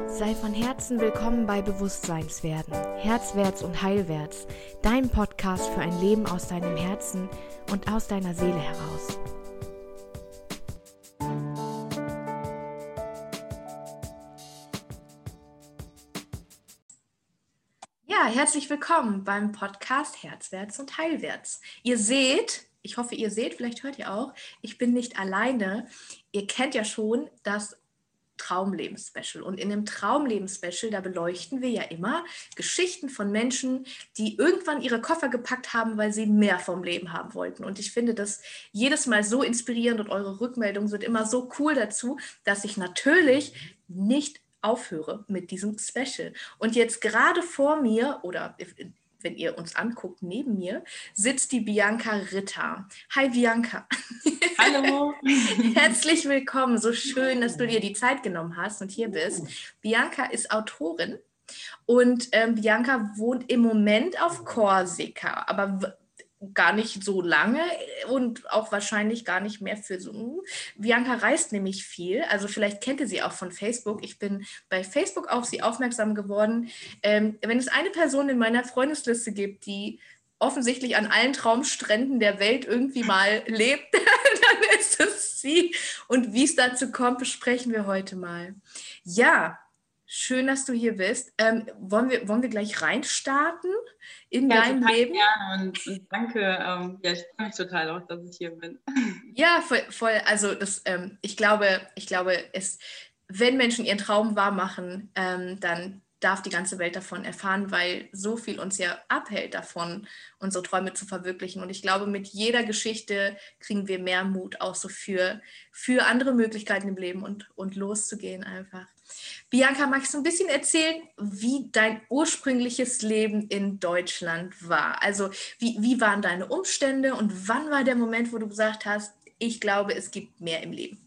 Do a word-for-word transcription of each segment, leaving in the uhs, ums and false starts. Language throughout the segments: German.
Sei von Herzen willkommen bei Bewusstseinswerden, Herzwärts und Heilwärts, dein Podcast für ein Leben aus deinem Herzen und aus deiner Seele heraus. Ja, herzlich willkommen beim Podcast Herzwärts und Heilwärts. Ihr seht, ich hoffe, ihr seht, vielleicht hört ihr auch, ich bin nicht alleine. Ihr kennt ja schon das Traumleben-Special. Und in dem Traumleben-Special, da beleuchten wir ja immer Geschichten von Menschen, die irgendwann ihre Koffer gepackt haben, weil sie mehr vom Leben haben wollten. Und ich finde das jedes Mal so inspirierend und eure Rückmeldungen sind immer so cool dazu, dass ich natürlich nicht aufhöre mit diesem Special. Und jetzt gerade vor mir, oder wenn ihr uns anguckt, neben mir, sitzt die Bianca Ritter. Hi Bianca. Hallo. Herzlich willkommen. So schön, dass du dir die Zeit genommen hast und hier bist. Bianca ist Autorin und ähm, Bianca wohnt im Moment auf Korsika, aber w- gar nicht so lange und auch wahrscheinlich gar nicht mehr für so. Bianca reist nämlich viel, also vielleicht kennt ihr sie auch von Facebook. Ich bin bei Facebook auf sie aufmerksam geworden. Ähm, wenn es eine Person in meiner Freundesliste gibt, die offensichtlich an allen Traumstränden der Welt irgendwie mal lebt, dann ist es sie. Und wie es dazu kommt, besprechen wir heute mal. Ja, schön, dass du hier bist. Ähm, wollen wir, wollen wir gleich reinstarten in Ja, dein total Leben? gerne und, und danke. Ähm, ja, ich freue mich total auch, dass ich hier bin. Ja, voll, voll also das, ähm, ich glaube, ich glaube, es, wenn Menschen ihren Traum wahr machen, ähm, dann darf die ganze Welt davon erfahren, weil so viel uns ja abhält davon, unsere Träume zu verwirklichen. Und ich glaube, mit jeder Geschichte kriegen wir mehr Mut auch so für, für andere Möglichkeiten im Leben und, und loszugehen einfach. Bianca, magst du ein bisschen erzählen, wie dein ursprüngliches Leben in Deutschland war? Also wie, wie waren deine Umstände und wann war der Moment, wo du gesagt hast, ich glaube, es gibt mehr im Leben?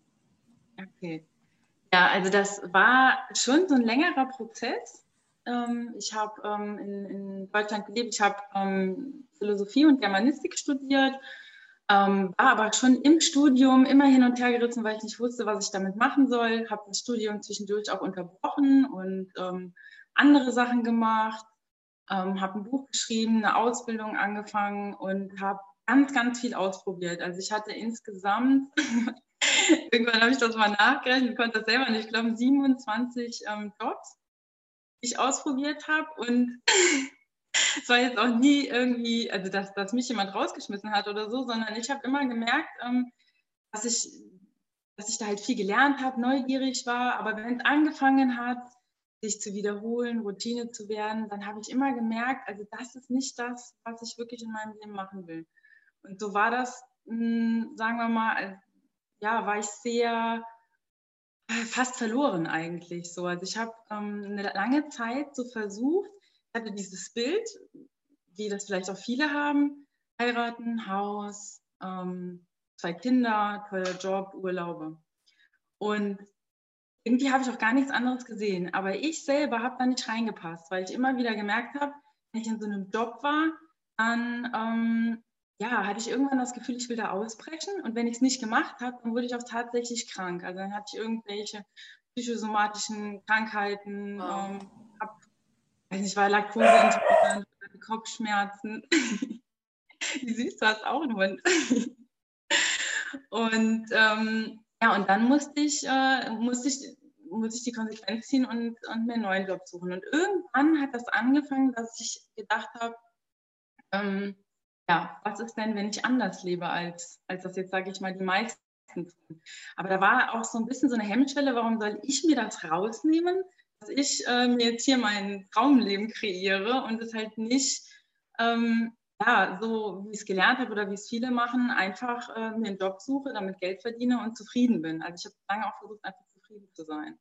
Okay. Ja, also das war schon so ein längerer Prozess. Ähm, ich habe ähm, in, in Deutschland gelebt, ich habe ähm, Philosophie und Germanistik studiert, ähm, war aber schon im Studium immer hin und her gerissen, weil ich nicht wusste, was ich damit machen soll. Habe das Studium zwischendurch auch unterbrochen und ähm, andere Sachen gemacht. Ähm, habe ein Buch geschrieben, eine Ausbildung angefangen und habe ganz, ganz viel ausprobiert. Also ich hatte insgesamt, irgendwann habe ich das mal nachgerechnet, konnte das selber nicht, ich glaube siebenundzwanzig ähm, Jobs, die ich ausprobiert habe. Und es war jetzt auch nie irgendwie, also dass, dass mich jemand rausgeschmissen hat oder so, sondern ich habe immer gemerkt, ähm, dass ich, dass ich da halt viel gelernt habe, neugierig war. Aber wenn es angefangen hat, sich zu wiederholen, Routine zu werden, dann habe ich immer gemerkt, also das ist nicht das, was ich wirklich in meinem Leben machen will. Und so war das, mh, sagen wir mal, ja, war ich sehr fast verloren eigentlich so. Also ich habe ähm, eine lange Zeit so versucht, ich hatte dieses Bild, wie das vielleicht auch viele haben, heiraten, Haus, ähm, zwei Kinder, toller Job, Urlaube. Und irgendwie habe ich auch gar nichts anderes gesehen. Aber ich selber habe da nicht reingepasst, weil ich immer wieder gemerkt habe, wenn ich in so einem Job war, dann ähm, ja, hatte ich irgendwann das Gefühl, ich will da ausbrechen. Und wenn ich es nicht gemacht habe, dann wurde ich auch tatsächlich krank. Also dann hatte ich irgendwelche psychosomatischen Krankheiten, Wow. ähm, hab, weiß nicht, war Laktoseintolerant, hatte Kopfschmerzen. Wie süß, du hast auch einen Hund. Und ähm, ja, und dann musste ich, äh, musste ich, musste ich die Konsequenz ziehen und, und mir einen neuen Job suchen. Und irgendwann hat das angefangen, dass ich gedacht habe, ähm, ja, was ist denn, wenn ich anders lebe, als, als das jetzt, sage ich mal, die meisten tun. Aber da war auch so ein bisschen so eine Hemmschwelle, warum soll ich mir das rausnehmen, dass ich äh, mir jetzt hier mein Traumleben kreiere und es halt nicht ähm, ja, so wie ich es gelernt habe oder wie es viele machen, einfach äh, mir einen Job suche, damit Geld verdiene und zufrieden bin. Also ich habe lange auch versucht, einfach zufrieden zu sein.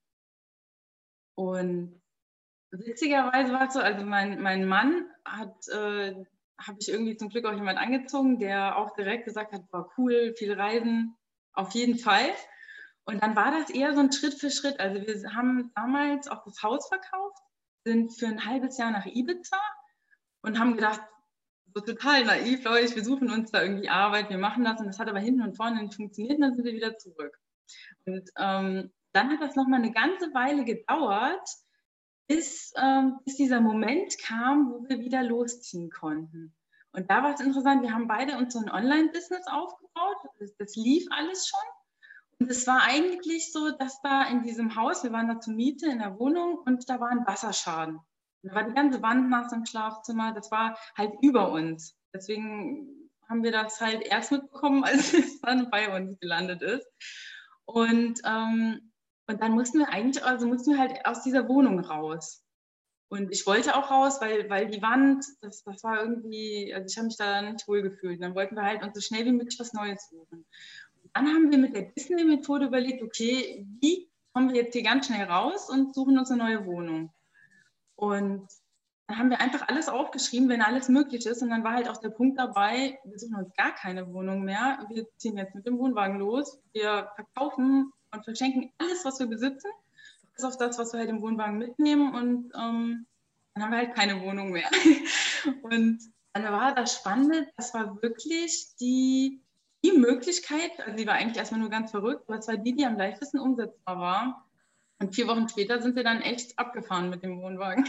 Und witzigerweise war es so, also mein, mein Mann hat, äh, habe ich irgendwie zum Glück auch jemand angezogen, der auch direkt gesagt hat, war cool, viel Reisen, auf jeden Fall. Und dann war das eher so ein Schritt für Schritt. Also wir haben damals auch das Haus verkauft, sind für ein halbes Jahr nach Ibiza und haben gedacht, so total naiv, Leute, wir suchen uns da irgendwie Arbeit, wir machen das und das hat aber hinten und vorne nicht funktioniert und dann sind wir wieder zurück. Und ähm, Dann hat das nochmal eine ganze Weile gedauert, bis, ähm, bis dieser Moment kam, wo wir wieder losziehen konnten. Und da war es interessant, wir haben beide uns so ein Online-Business aufgebaut, das, das lief alles schon. Und es war eigentlich so, dass da in diesem Haus, wir waren da zur Miete in der Wohnung und da war ein Wasserschaden. Und da war die ganze Wand nass im Schlafzimmer, das war halt über uns. Deswegen haben wir das halt erst mitbekommen, als es dann bei uns gelandet ist. Und, ähm, und dann mussten wir eigentlich, also mussten wir halt aus dieser Wohnung raus. Und ich wollte auch raus, weil, weil die Wand, das, das war irgendwie, also ich habe mich da nicht wohl gefühlt. Und dann wollten wir halt uns so schnell wie möglich was Neues suchen. Und dann haben wir mit der Disney-Methode überlegt, okay, wie kommen wir jetzt hier ganz schnell raus und suchen uns eine neue Wohnung. Und dann haben wir einfach alles aufgeschrieben, wenn alles möglich ist. Und dann war halt auch der Punkt dabei, wir suchen uns gar keine Wohnung mehr. Wir ziehen jetzt mit dem Wohnwagen los. Wir verkaufen und verschenken alles, was wir besitzen, bis auf das, was wir halt im Wohnwagen mitnehmen. Und ähm, dann haben wir halt keine Wohnung mehr. Und dann war das Spannende, das war wirklich die, die Möglichkeit, also die war eigentlich erstmal nur ganz verrückt, aber es war die, die am leichtesten umsetzbar war. Und vier Wochen später sind wir dann echt abgefahren mit dem Wohnwagen.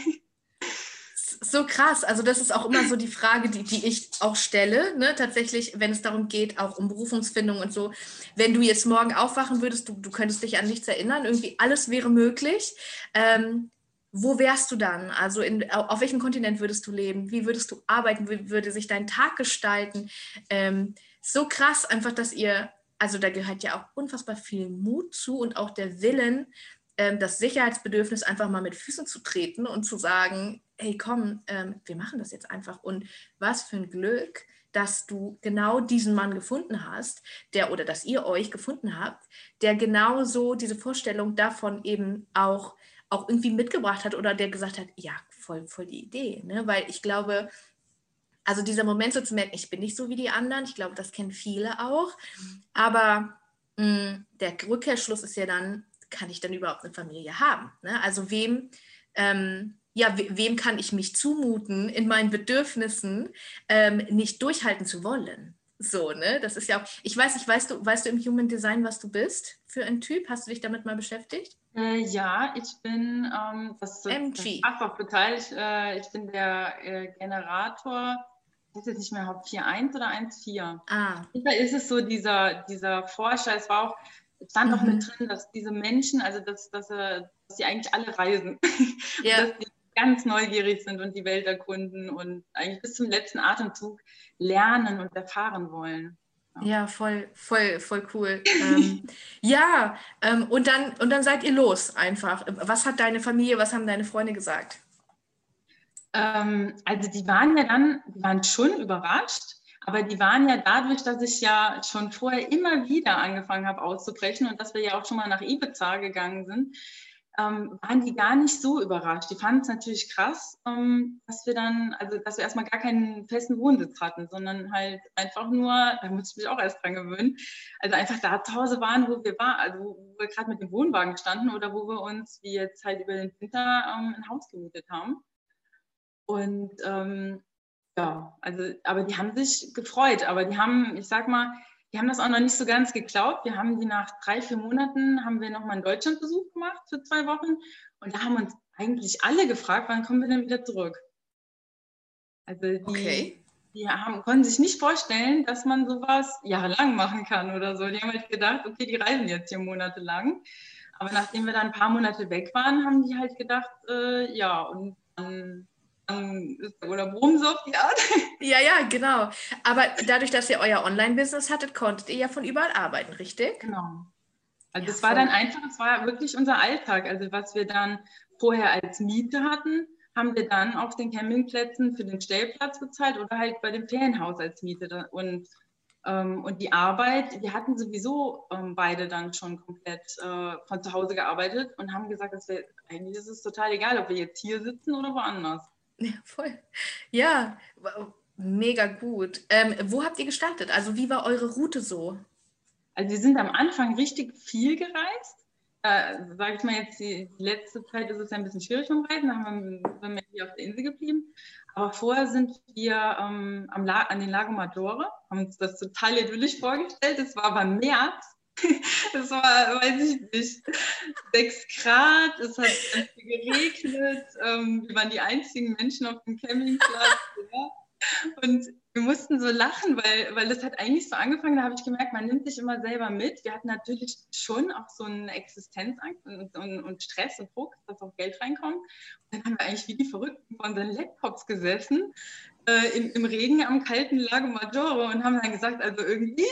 So krass, also das ist auch immer so die Frage, die, die ich auch stelle, ne? Tatsächlich, wenn es darum geht, auch um Berufungsfindung und so, wenn du jetzt morgen aufwachen würdest, du, du könntest dich an nichts erinnern, irgendwie alles wäre möglich, ähm, wo wärst du dann? Also in, auf welchem Kontinent würdest du leben? Wie würdest du arbeiten? Wie würde sich dein Tag gestalten? Ähm, so krass einfach, dass ihr, also da gehört ja auch unfassbar viel Mut zu und auch der Willen, ähm, das Sicherheitsbedürfnis einfach mal mit Füßen zu treten und zu sagen, hey komm, ähm, wir machen das jetzt einfach. Und was für ein Glück, dass du genau diesen Mann gefunden hast, der oder dass ihr euch gefunden habt, der genau so diese Vorstellung davon eben auch, auch irgendwie mitgebracht hat oder der gesagt hat, ja, voll, voll die Idee. Ne? Weil ich glaube, also dieser Moment so zu merken, ich bin nicht so wie die anderen, ich glaube, das kennen viele auch, aber mh, der Rückkehrschluss ist ja dann, kann ich dann überhaupt eine Familie haben? Ne? Also wem, ähm, ja, we wem kann ich mich zumuten, in meinen Bedürfnissen ähm, nicht durchhalten zu wollen? So, ne? Das ist ja auch, ich weiß nicht, weißt du, weißt du im Human Design, was du bist für ein Typ? Hast du dich damit mal beschäftigt? Äh, ja, ich bin, ähm, das, das M G. passt auch total, ich, äh, ich bin der äh, Generator, ich weiß jetzt nicht mehr, ob vier eins oder eins vier. Ah. Auf jeden Fall ist es so dieser, dieser Forscher, es war auch, es stand auch Mhm. mit drin, dass diese Menschen, also dass, dass, äh, dass sie eigentlich alle reisen. Ja. Und dass sie ganz neugierig sind und die Welt erkunden und eigentlich bis zum letzten Atemzug lernen und erfahren wollen. Ja, voll, voll, voll cool. ähm, ja, ähm, und dann, und dann seid ihr los einfach. Was hat deine Familie, was haben deine Freunde gesagt? Ähm, also die waren ja dann, die waren schon überrascht, aber die waren ja dadurch, dass ich ja schon vorher immer wieder angefangen habe auszubrechen und dass wir ja auch schon mal nach Ibiza gegangen sind, ähm, waren die gar nicht so überrascht. Die fanden es natürlich krass, ähm, dass wir dann, also dass wir erstmal gar keinen festen Wohnsitz hatten, sondern halt einfach nur, da muss ich mich auch erst dran gewöhnen, also einfach da zu Hause waren, wo wir waren, also wo wir gerade mit dem Wohnwagen standen oder wo wir uns, wie jetzt halt über den Winter, ähm, ein Haus gemietet haben. Und ähm, ja, also, aber die haben sich gefreut, aber die haben, ich sag mal, die haben das auch noch nicht so ganz geglaubt. Wir haben die nach drei, vier Monaten, haben wir nochmal einen Deutschlandbesuch gemacht für zwei Wochen und da haben uns eigentlich alle gefragt, wann kommen wir denn wieder zurück? Also die, Okay. die haben, konnten sich nicht vorstellen, dass man sowas jahrelang machen kann oder so. Die haben halt gedacht, okay, die reisen jetzt hier monatelang. Aber nachdem wir dann ein paar Monate weg waren, haben die halt gedacht, äh, ja, und dann oder Boom so auf die Art. Ja, ja, genau. Aber dadurch, dass ihr euer Online-Business hattet, konntet ihr ja von überall arbeiten, richtig? Genau. Also Ja, es war voll. dann einfach, es war wirklich unser Alltag. Also was wir dann vorher als Miete hatten, haben wir dann auf den Campingplätzen für den Stellplatz bezahlt oder halt bei dem Ferienhaus als Miete. Und, ähm, und die Arbeit, wir hatten sowieso ähm, beide dann schon komplett äh, von zu Hause gearbeitet und haben gesagt, dass wir, eigentlich ist es total egal, ob wir jetzt hier sitzen oder woanders. Ja, voll. Ja, mega gut. Ähm, wo habt ihr gestartet? Also wie war eure Route so? Also wir sind am Anfang richtig viel gereist. Äh, sage ich mal jetzt, die, die letzte Zeit ist es ja ein bisschen schwierig vom Reisen, da haben wir, sind wir hier auf der Insel geblieben. Aber vorher sind wir ähm, am La an den Lago Maggiore, haben uns das total idyllisch vorgestellt. Es war aber März Es war, weiß ich nicht, sechs Grad, es hat ganz viel geregnet, ähm, wir waren die einzigen Menschen auf dem Campingplatz. Ja. Und wir mussten so lachen, weil, weil das hat eigentlich so angefangen, da habe ich gemerkt, man nimmt sich immer selber mit. Wir hatten natürlich schon auch so eine Existenzangst und, und, und Stress und Druck, dass auch Geld reinkommt. Und dann haben wir eigentlich wie die Verrückten vor unseren Laptops gesessen, äh, im, im Regen am kalten Lago Maggiore und haben dann gesagt, also irgendwie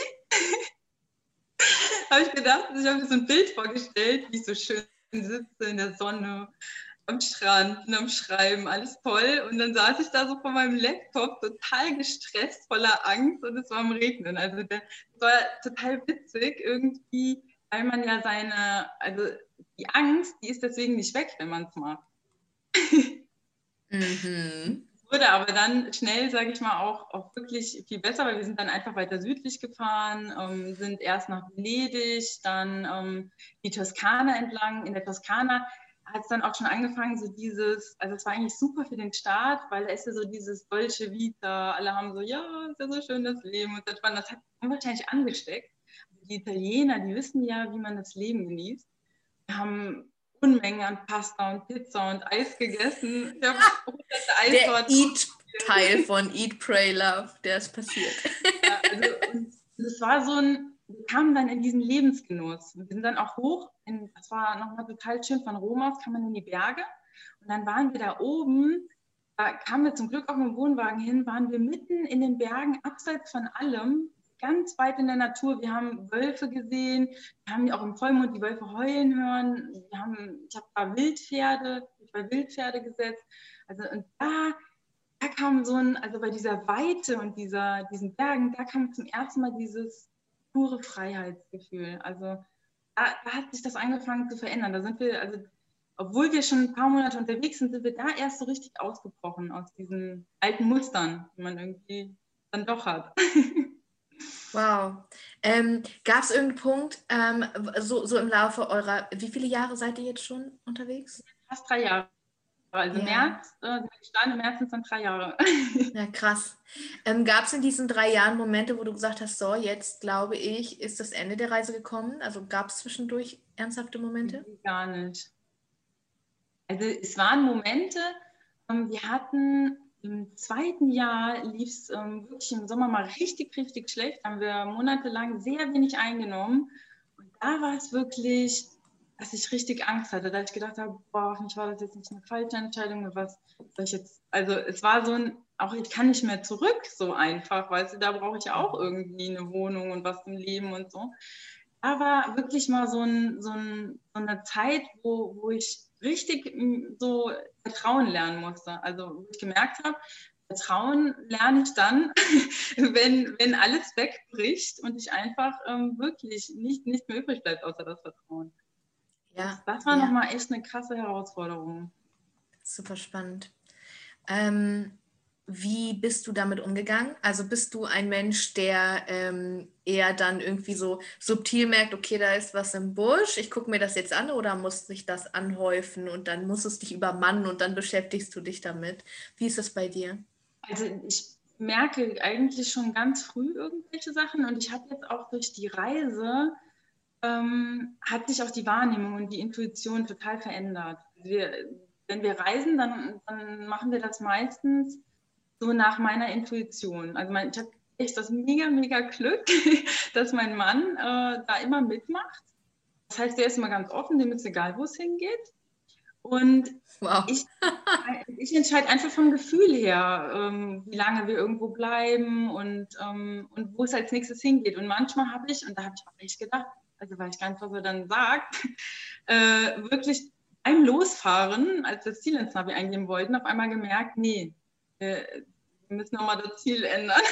habe ich gedacht, ich habe mir so ein Bild vorgestellt, wie ich so schön sitze in der Sonne, am Strand und am Schreiben, alles toll. Und dann saß ich da so vor meinem Laptop, total gestresst, voller Angst und es war am Regnen. Also das war total witzig irgendwie, weil man ja seine, also die Angst, die ist deswegen nicht weg, wenn man es macht. Mhm. Wurde aber dann schnell, sage ich mal, auch, auch wirklich viel besser, weil wir sind dann einfach weiter südlich gefahren, ähm, sind erst nach Venedig, dann ähm, die Toskana entlang. In der Toskana hat es dann auch schon angefangen, so dieses, also es war eigentlich super für den Start, weil da ist ja so dieses Dolce Vita, alle haben so, ja, ist ja so schön das Leben und das, das hat unwahrscheinlich angesteckt. Die Italiener, die wissen ja, wie man das Leben genießt. Wir haben Unmengen an Pasta und Pizza und Eis gegessen. Ich habe hunderte Der Eissorten. Eat-Teil von Eat, Pray, Love, der ist passiert. Ja, also, und das war so ein, wir kamen dann in diesen Lebensgenuss. Wir sind dann auch hoch, in, das war nochmal total schön, von Rom aus kam man in die Berge. Und dann waren wir da oben, da kamen wir zum Glück auch mit dem Wohnwagen hin, waren wir mitten in den Bergen, abseits von allem, ganz weit in der Natur. Wir haben Wölfe gesehen, wir haben auch im Vollmond die Wölfe heulen hören. Wir haben, ich habe ein paar Wildpferde, ich war Wildpferde gesetzt. Also und da, da kam so ein, also bei dieser Weite und dieser, diesen Bergen, da kam zum ersten Mal dieses pure Freiheitsgefühl. Also da, da hat sich das angefangen zu verändern. Da sind wir, also obwohl wir schon ein paar Monate unterwegs sind, sind wir da erst so richtig ausgebrochen aus diesen alten Mustern, die man irgendwie dann doch hat. Wow. Ähm, Gab es irgendeinen Punkt, ähm, so, so im Laufe eurer, wie viele Jahre seid ihr jetzt schon unterwegs? Fast drei Jahre. Also Ja. März, äh, Stand im März sind es dann drei Jahre. Ja, krass. Ähm, Gab es in diesen drei Jahren Momente, wo du gesagt hast, so, jetzt glaube ich, ist das Ende der Reise gekommen? Also gab es zwischendurch ernsthafte Momente? Gar nicht. Also es waren Momente, ähm, wir hatten im zweiten Jahr lief es ähm, wirklich im Sommer mal richtig, richtig schlecht. Haben wir monatelang sehr wenig eingenommen. Und da war es wirklich, dass ich richtig Angst hatte, dass ich gedacht habe, boah, hoffentlich war das jetzt nicht eine falsche Entscheidung. Was soll ich jetzt? Also es war so ein, auch ich kann nicht mehr zurück so einfach, weißt du, da brauche ich ja auch irgendwie eine Wohnung und was zum Leben und so. Da war wirklich mal so, ein, so, ein, so eine Zeit, wo, wo ich richtig so Vertrauen lernen musste. Also wo ich gemerkt habe, Vertrauen lerne ich dann, wenn, wenn alles wegbricht und ich einfach ähm, wirklich nicht, nicht mehr übrig bleibt, außer das Vertrauen. Ja, Das war ja, nochmal echt eine krasse Herausforderung. super spannend. Ähm, wie bist du damit umgegangen? Also bist du ein Mensch, der ähm, eher dann irgendwie so subtil merkt, okay, da ist was im Busch, ich gucke mir das jetzt an, oder muss sich das anhäufen und dann muss es dich übermannen und dann beschäftigst du dich damit? Wie ist das bei dir? Also ich merke eigentlich schon ganz früh irgendwelche Sachen und ich habe jetzt auch durch die Reise ähm, hat sich auch die Wahrnehmung und die Intuition total verändert. Wir, wenn wir reisen, dann, dann machen wir das meistens so nach meiner Intuition. Also mein, ich habe echt das mega, mega Glück, dass mein Mann äh, da immer mitmacht. Das heißt, der ist immer ganz offen, dem ist egal, wo es hingeht. Und Wow. ich, ich entscheide einfach vom Gefühl her, ähm, wie lange wir irgendwo bleiben und, ähm, und wo es als nächstes hingeht. Und manchmal habe ich, und da habe ich auch echt gedacht, also weiß ich gar nicht, was er dann sagt, äh, wirklich beim Losfahren, als wir das Ziel ins Navi eingeben wollten, auf einmal gemerkt, nee, äh, wir müssen nochmal das Ziel ändern.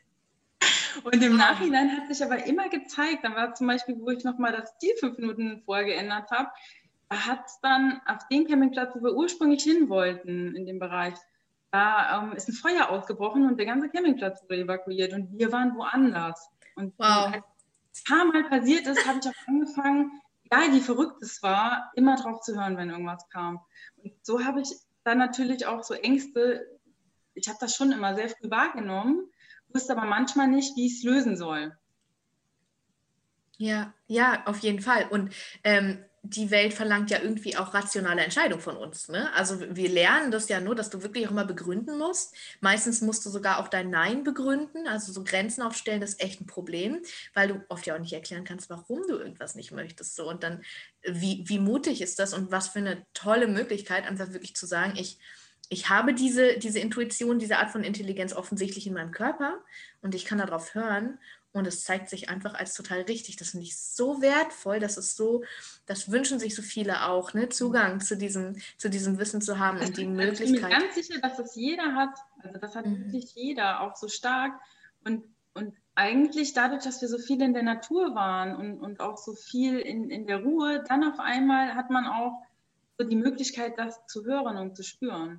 Und im Nachhinein hat sich aber immer gezeigt, dann war zum Beispiel, wo ich nochmal das Ziel fünf Minuten vorher geändert habe, da hat es dann auf den Campingplatz, wo wir ursprünglich hin wollten, in dem Bereich, da ähm, ist ein Feuer ausgebrochen und der ganze Campingplatz wurde evakuiert und wir waren woanders. Und Wow. als es ein paar Mal passiert ist, habe ich auch angefangen, egal wie verrückt es war, immer drauf zu hören, wenn irgendwas kam. Und so habe ich dann natürlich auch so Ängste, ich habe das schon immer sehr früh wahrgenommen, wusste aber manchmal nicht, wie ich es lösen soll. Ja, ja, auf jeden Fall. Und ähm, die Welt verlangt ja irgendwie auch rationale Entscheidungen von uns. Ne? Also wir lernen das ja nur, dass du wirklich auch immer begründen musst. Meistens musst du sogar auch dein Nein begründen, also so Grenzen aufstellen, das ist echt ein Problem, weil du oft ja auch nicht erklären kannst, warum du irgendwas nicht möchtest. So. Und dann, wie, wie mutig ist das und was für eine tolle Möglichkeit, einfach wirklich zu sagen, ich, ich habe diese, diese Intuition, diese Art von Intelligenz offensichtlich in meinem Körper und ich kann darauf hören. Und es zeigt sich einfach als total richtig. Das finde ich so wertvoll. Das ist so, das wünschen sich so viele auch, ne? Zugang zu diesem, zu diesem Wissen zu haben Das, und die also ich bin mir Möglichkeit. ganz sicher, dass das jeder hat. Also das hat Mhm. wirklich jeder, auch so stark. Und, und eigentlich dadurch, dass wir so viel in der Natur waren und, und auch so viel in, in der Ruhe, dann auf einmal hat man auch so die Möglichkeit, das zu hören und zu spüren.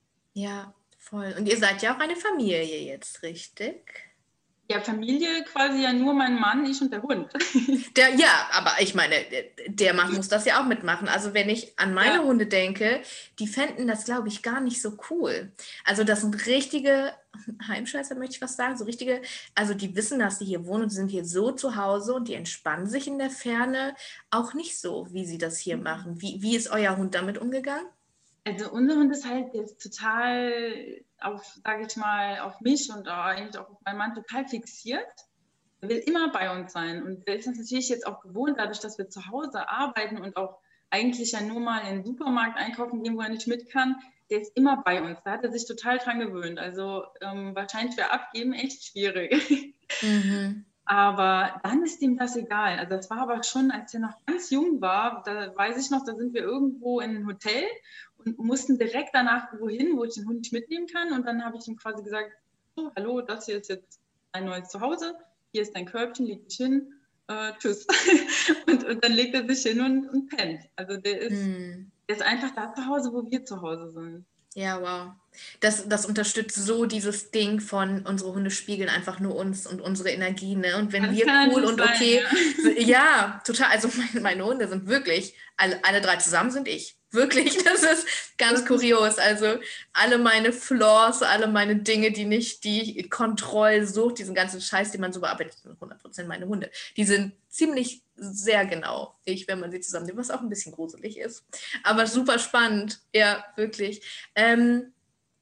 Ja, voll. Und ihr seid ja auch eine Familie jetzt, richtig? Ja, Familie quasi ja nur mein Mann, ich und der Hund. Der, ja, aber ich meine, der Mann muss das ja auch mitmachen. Also wenn ich an meine Ja, Hunde denke, die fänden das, glaube ich, gar nicht so cool. Also das sind richtige Heimscheißer, möchte ich fast sagen. So richtige, also die wissen, dass sie hier wohnen und sind hier so zu Hause und die entspannen sich in der Ferne auch nicht so, wie sie das hier machen. Wie, wie ist euer Hund damit umgegangen? also unser Hund ist halt jetzt total auf, sage ich mal, auf mich und eigentlich auch auf meinen Mann total fixiert. Er will immer bei uns sein. Und der ist das natürlich jetzt auch gewohnt, dadurch, dass wir zu Hause arbeiten und auch eigentlich ja nur mal in den Supermarkt einkaufen gehen, wo er nicht mit kann. Der ist immer bei uns. Da hat er sich total dran gewöhnt. Also ähm, wahrscheinlich wäre Abgeben echt schwierig. Mhm. Aber dann ist ihm das egal. Also das war aber schon, als er noch ganz jung war, da weiß ich noch, da sind wir irgendwo in ein Hotel und mussten direkt danach wohin, wo ich den Hund nicht mitnehmen kann. Und dann habe ich ihm quasi gesagt, so, hallo, das hier ist jetzt ein neues Zuhause, hier ist dein Körbchen, leg dich hin, äh, tschüss. und, und dann legt er sich hin und, und pennt. Also der ist, Mhm. der ist einfach da zu Hause, wo wir zu Hause sind. Ja, wow. Das, das unterstützt so dieses Ding von, unsere Hunde spiegeln einfach nur uns und unsere Energie, ne? Und wenn Das wir kann cool natürlich und sein, okay, ja. ja, total, also meine, meine Hunde sind wirklich, alle, alle drei zusammen sind ich. Wirklich, das ist ganz Das ist kurios. Also alle meine Flaws, alle meine Dinge, die nicht die Kontrollsucht, diesen ganzen Scheiß, den man so bearbeitet, sind hundert Prozent meine Hunde. Die sind ziemlich sehr genau ich, wenn man sie zusammennimmt, was auch ein bisschen gruselig ist. Aber super spannend, ja, wirklich. Ähm,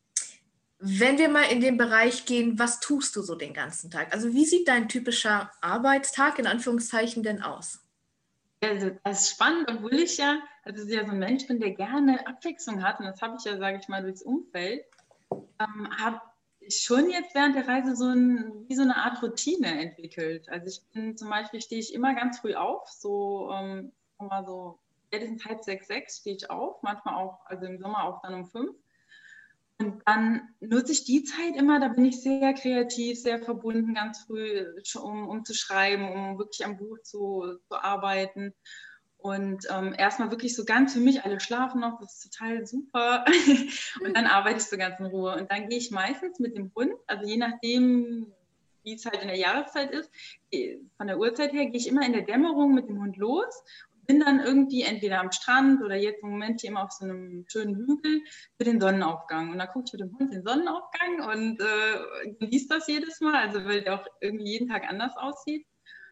wenn wir mal in den Bereich gehen, was tust du so den ganzen Tag? Also wie sieht dein typischer Arbeitstag in Anführungszeichen denn aus? Also, das ist spannend, obwohl ich ja, also ja so ein Mensch bin, der gerne Abwechslung hat, und das habe ich ja, sage ich mal, durchs Umfeld, ähm, habe ich schon jetzt während der Reise so ein, wie so eine Art Routine entwickelt. Also ich bin zum Beispiel, stehe ich immer ganz früh auf, so ähm, immer so spätestens halb sechs, sechs stehe ich auf, manchmal auch, also im Sommer auch dann um fünf. Und dann nutze ich die Zeit immer, da bin ich sehr kreativ, sehr verbunden, ganz früh, um, um zu schreiben, um wirklich am Buch zu, zu arbeiten. Und ähm, erstmal wirklich so ganz für mich, alle schlafen noch, das ist total super. Und dann arbeite ich so ganz in Ruhe. Und dann gehe ich meistens mit dem Hund, also je nachdem, wie es halt in der Jahreszeit ist, von der Uhrzeit her, gehe ich immer in der Dämmerung mit dem Hund los, bin dann irgendwie entweder am Strand oder jetzt im Moment hier immer auf so einem schönen Hügel für den Sonnenaufgang. Und da gucke ich mit dem Hund den Sonnenaufgang und äh, genieße das jedes Mal, also weil der auch irgendwie jeden Tag anders aussieht.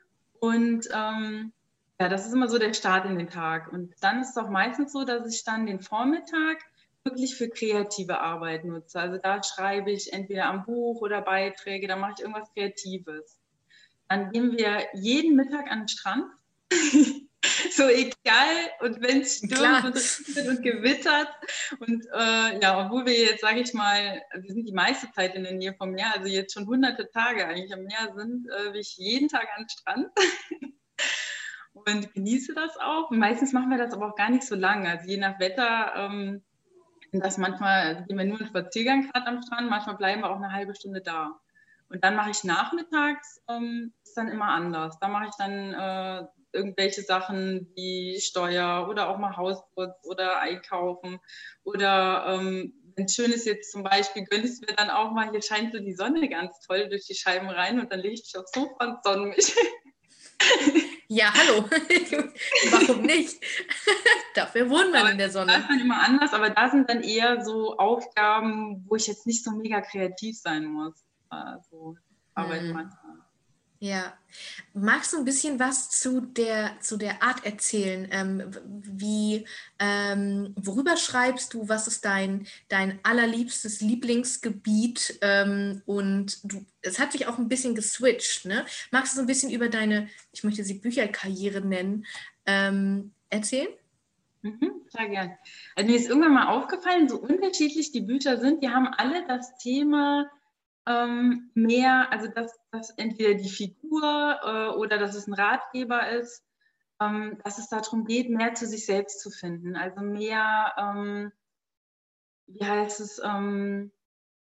Und ähm, ja, das ist immer so der Start in den Tag. Und dann ist es auch meistens so, dass ich dann den Vormittag wirklich für kreative Arbeit nutze. Also da schreibe ich entweder am Buch oder Beiträge, da mache ich irgendwas Kreatives. Dann gehen wir jeden Mittag an den Strand. So egal, und wenn es stürmt Klar. und regnet und gewittert und äh, ja, obwohl wir jetzt, sage ich mal, wir sind die meiste Zeit in der Nähe vom Meer, also jetzt schon hunderte Tage eigentlich am Meer sind, äh, bin ich jeden Tag an den Strand und genieße das auch. Und meistens machen wir das aber auch gar nicht so lange, also je nach Wetter ähm, sind das manchmal, also gehen wir nur einen Spaziergang gerade am Strand, manchmal bleiben wir auch eine halbe Stunde da. Und dann mache ich nachmittags, ähm, ist dann immer anders. Da mache ich dann äh, irgendwelche Sachen wie Steuer oder auch mal Hausputz oder Einkaufen. Oder ähm, wenn es schön ist, jetzt zum Beispiel, gönne ich es mir dann auch mal, hier scheint so die Sonne ganz toll durch die Scheiben rein und dann lege ich mich aufs Sofa und sonne mich. Ja, hallo. Warum nicht? Dafür wohnt man Aber in der da ist Sonne. dann immer anders, aber da sind dann eher so Aufgaben, wo ich jetzt nicht so mega kreativ sein muss. Also Arbeit Hm. manchmal. Ja. Magst du ein bisschen was zu der, zu der Art erzählen? Ähm, wie, ähm, worüber schreibst du? Was ist dein, dein allerliebstes Lieblingsgebiet? Ähm, und du, es hat sich auch ein bisschen geswitcht, ne? Magst du so ein bisschen über deine, ich möchte sie Bücherkarriere nennen, ähm, erzählen? Mhm, sehr gern. Also mir ist irgendwann mal aufgefallen, so unterschiedlich die Bücher sind, die haben alle das Thema ähm, mehr, also dass, dass entweder die Figur äh, oder dass es ein Ratgeber ist, ähm, dass es darum geht, mehr zu sich selbst zu finden. Also mehr, ähm, wie heißt es, ähm,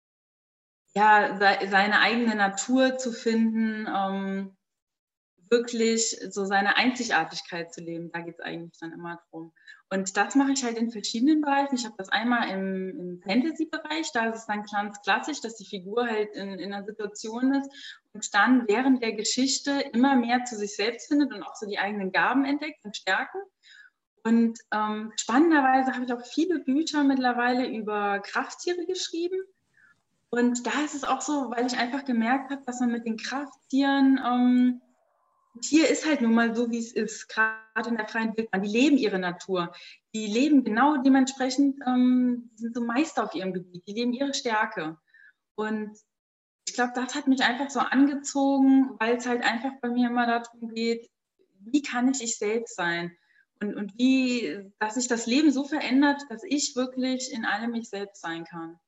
ja, se seine eigene Natur zu finden, ähm, wirklich so seine Einzigartigkeit zu leben. Da geht es eigentlich dann immer drum. Und das mache ich halt in verschiedenen Bereichen. Ich habe das einmal im, im Fantasy-Bereich, da ist es dann ganz klassisch, dass die Figur halt in, in einer Situation ist und dann während der Geschichte immer mehr zu sich selbst findet und auch so die eigenen Gaben entdeckt und Stärken. Und ähm, spannenderweise habe ich auch viele Bücher mittlerweile über Krafttiere geschrieben. Und da ist es auch so, weil ich einfach gemerkt habe, dass man mit den Krafttieren ähm, Tier ist halt nun mal so, wie es ist, gerade in der freien Wildbahn. Die leben ihre Natur. Die leben genau dementsprechend, ähm, die sind so Meister auf ihrem Gebiet. Die leben ihre Stärke. Und ich glaube, das hat mich einfach so angezogen, weil es halt einfach bei mir immer darum geht, wie kann ich ich selbst sein? Und, und wie, dass sich das Leben so verändert, dass ich wirklich in allem ich selbst sein kann.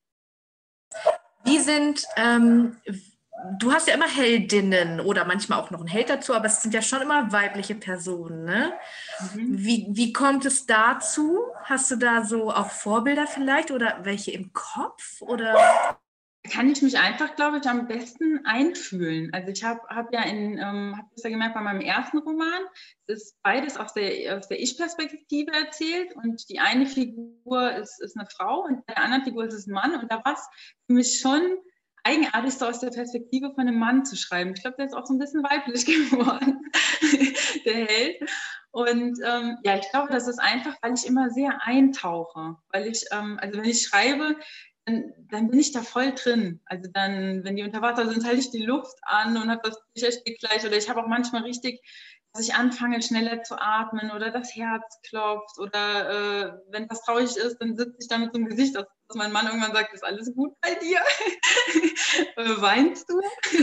Wie sind, ähm, du hast ja immer Heldinnen oder manchmal auch noch einen Held dazu, aber es sind ja schon immer weibliche Personen, ne? Mhm. Wie, wie kommt es dazu? Hast du da so auch Vorbilder vielleicht oder welche im Kopf? Oder? Kann ich mich einfach, glaube ich, am besten einfühlen. Also ich habe hab ja in, ähm, habe das ja gemerkt bei meinem ersten Roman, es ist beides aus der, aus der Ich-Perspektive erzählt und die eine Figur ist, ist eine Frau und bei der anderen Figur ist es ein Mann und da war es für mich schon eigenartig, so aus der Perspektive von einem Mann zu schreiben. Ich glaube, der ist auch so ein bisschen weiblich geworden, der Held. Und ähm, ja, ich glaube, das ist einfach, weil ich immer sehr eintauche, weil ich, ähm, also wenn ich schreibe, dann, dann bin ich da voll drin. Also dann, wenn die unter Wasser sind, halte ich die Luft an und habe das T-Shirt gleich. Oder ich habe auch manchmal richtig, dass ich anfange, schneller zu atmen oder das Herz klopft. Oder äh, wenn was traurig ist, dann sitze ich da mit so einem Gesicht, dass, dass mein Mann irgendwann sagt, ist alles gut bei dir? Weinst du?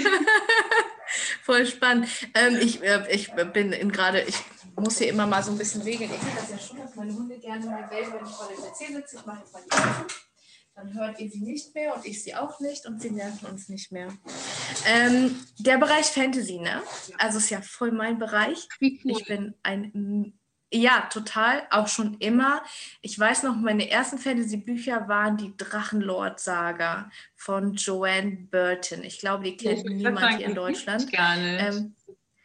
Voll spannend. Ähm, ich, äh, ich bin in gerade, ich muss hier immer mal so ein bisschen regeln. Ihr kennt das ja schon, dass meine Hunde gerne mal bellen, wenn ich vor dem P C sitze. Ich mache jetzt mal die Augen. Dann hört ihr sie nicht mehr und ich sie auch nicht und sie nerven uns nicht mehr. Ähm, der Bereich Fantasy, ne? Also ist ja voll mein Bereich. Wie cool. Ich bin ein, ja, total, auch schon immer. Ich weiß noch, meine ersten Fantasy-Bücher waren die Drachenlord-Saga von Joanne Burton. Ich glaube, die Ja, ich kennt würde gerade niemand sagen, hier in die gibt es Deutschland. gar nicht. Ähm,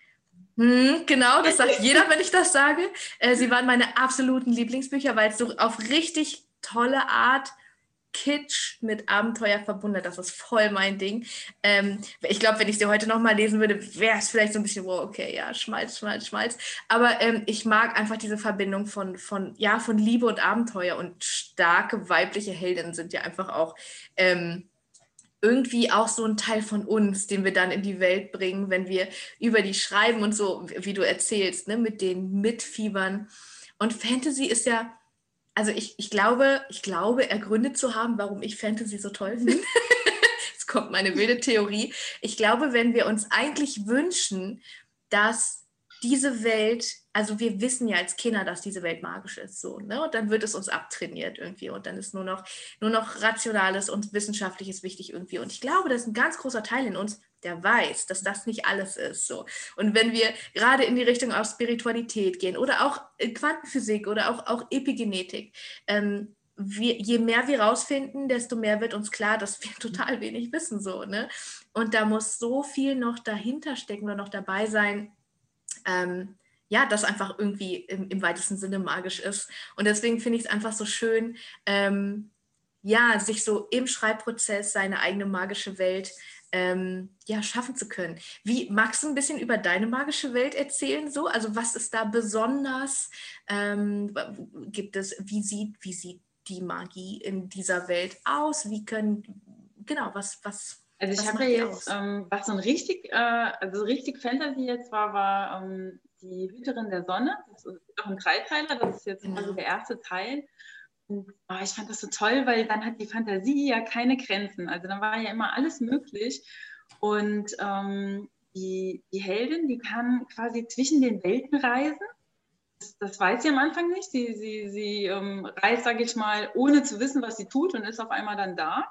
hm, genau, das sagt jeder, wenn ich das sage. Äh, sie waren meine absoluten Lieblingsbücher, weil es so auf richtig tolle Art Kitsch mit Abenteuer verbunden hat. Das ist voll mein Ding. Ähm, ich glaube, wenn ich sie heute nochmal lesen würde, wäre es vielleicht so ein bisschen, wow, okay, ja, Schmalz, Schmalz, Schmalz. Aber ähm, ich mag einfach diese Verbindung von, von, ja, von Liebe und Abenteuer und starke weibliche Heldinnen sind ja einfach auch ähm, irgendwie auch so ein Teil von uns, den wir dann in die Welt bringen, wenn wir über die schreiben und so, wie du erzählst, ne, mit den Mitfiebern. Und Fantasy ist ja, also ich, ich glaube, ich glaube, ergründet zu haben, warum ich Fantasy so toll finde. Jetzt kommt meine wilde Theorie. Ich glaube, wenn wir uns eigentlich wünschen, dass diese Welt, also wir wissen ja als Kinder, dass diese Welt magisch ist, so, ne? Und dann wird es uns abtrainiert irgendwie und dann ist nur noch, nur noch Rationales und Wissenschaftliches wichtig irgendwie. Und ich glaube, das ist ein ganz großer Teil in uns, der weiß, dass das nicht alles ist, so. Und wenn wir gerade in die Richtung auch Spiritualität gehen oder auch Quantenphysik oder auch, auch Epigenetik, ähm, wir, je mehr wir rausfinden, desto mehr wird uns klar, dass wir total wenig wissen, so, ne? Und da muss so viel noch dahinter stecken oder noch dabei sein, ähm, ja, das einfach irgendwie im, im weitesten Sinne magisch ist. Und deswegen finde ich es einfach so schön, ähm, ja, sich so im Schreibprozess seine eigene magische Welt ähm, ja, schaffen zu können. Wie, magst du ein bisschen über deine magische Welt erzählen? So? Also was ist da besonders? Ähm, gibt es, wie sieht, wie sieht die Magie in dieser Welt aus? Wie können, genau, was, was? Also ich Was habe macht ja die jetzt, aus? ähm, was so ein richtig, äh, also richtig Fantasy jetzt war, war ähm, die Hüterin der Sonne. Das ist auch ein Dreiteiler, das ist jetzt quasi Genau. der erste Teil. Und oh, ich fand das so toll, weil dann hat die Fantasie ja keine Grenzen. Also dann war ja immer alles möglich. Und ähm, die, die Heldin, die kann quasi zwischen den Welten reisen. Das, das weiß sie am Anfang nicht. Sie, sie, sie ähm, reist, sage ich mal, ohne zu wissen, was sie tut und ist auf einmal dann da.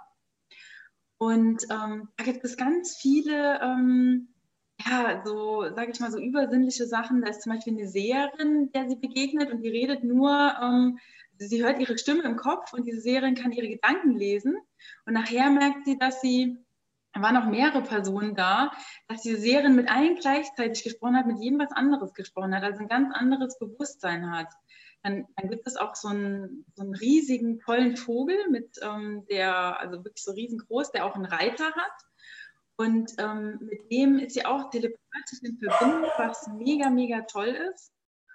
Und ähm, da gibt es ganz viele, ähm, ja, so, sage ich mal, so übersinnliche Sachen. Da ist zum Beispiel eine Seherin, der sie begegnet und die redet nur, ähm, sie hört ihre Stimme im Kopf und diese Seherin kann ihre Gedanken lesen. Und nachher merkt sie, dass sie, da waren noch mehrere Personen da, dass diese Seherin mit allen gleichzeitig gesprochen hat, mit jedem was anderes gesprochen hat, also ein ganz anderes Bewusstsein hat. Dann, dann gibt es auch so einen, so einen riesigen, tollen Vogel, mit, ähm, der, also wirklich so riesengroß, der auch einen Reiter hat. Und ähm, mit dem ist sie auch telepathisch in Verbindung, was mega, mega toll ist.